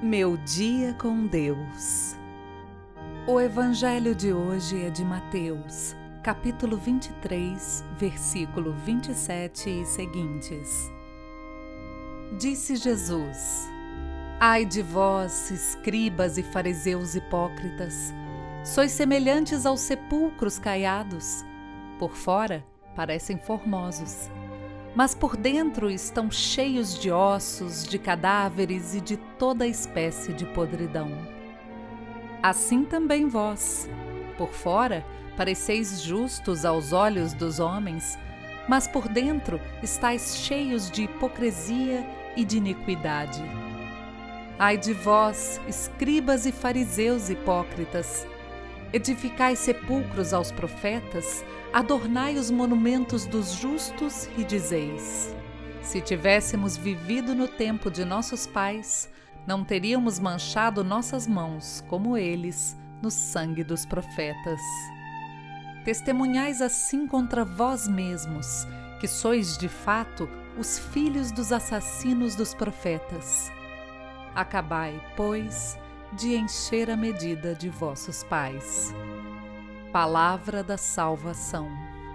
Meu dia com Deus. O evangelho de hoje é de Mateus, capítulo 23, versículo 27 e seguintes. Disse Jesus: Ai de vós, escribas e fariseus hipócritas, sois semelhantes aos sepulcros caiados. Por fora parecem formosos, mas por dentro estão cheios de ossos, de cadáveres e de toda espécie de podridão. Assim também vós, por fora, pareceis justos aos olhos dos homens, mas por dentro estáis cheios de hipocrisia e de iniquidade. Ai de vós, escribas e fariseus hipócritas! Edificai sepulcros aos profetas, adornai os monumentos dos justos e dizeis: se tivéssemos vivido no tempo de nossos pais, não teríamos manchado nossas mãos, como eles, no sangue dos profetas. Testemunhais assim contra vós mesmos, que sois de fato os filhos dos assassinos dos profetas. Acabai, pois, de encher a medida de vossos pais. Palavra da salvação.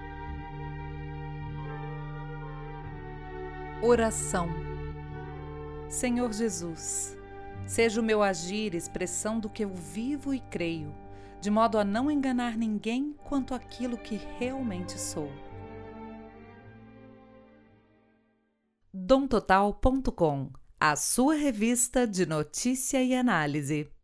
Oração. Senhor Jesus, seja o meu agir expressão do que eu vivo e creio, de modo a não enganar ninguém quanto àquilo que realmente sou. domtotal.com, a sua revista de notícia e análise.